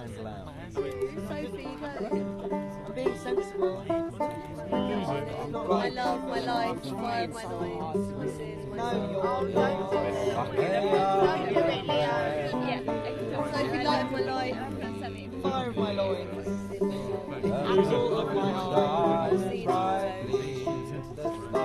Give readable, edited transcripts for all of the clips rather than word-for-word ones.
candle out. Sophie, you go. I'm being sensible. I love my life, fire of my loins, my sins, my soul. Sophie, light of my life, fire of my loins, apple of my eye, seeds of my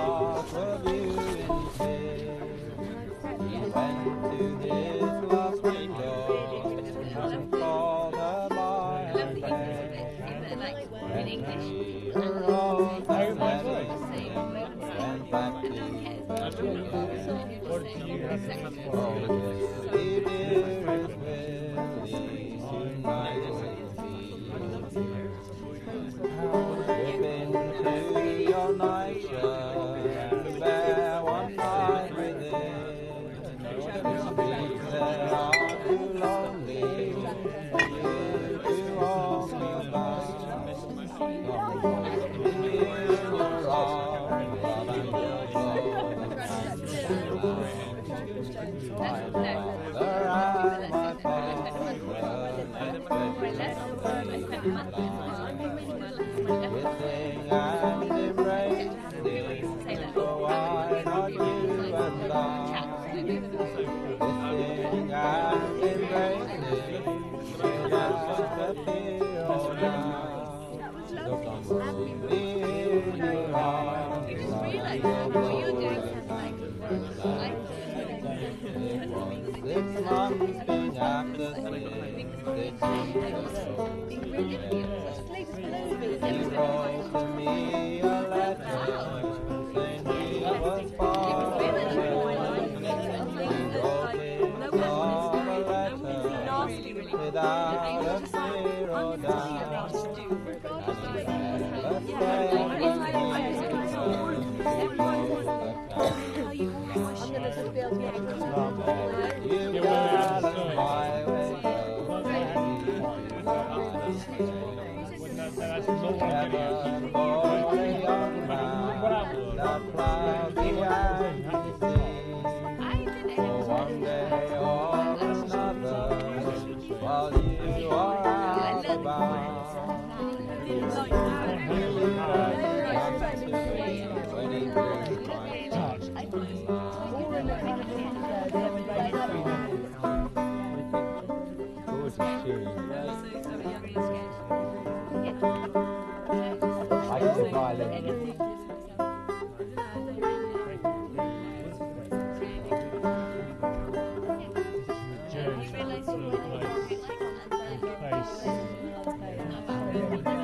Face.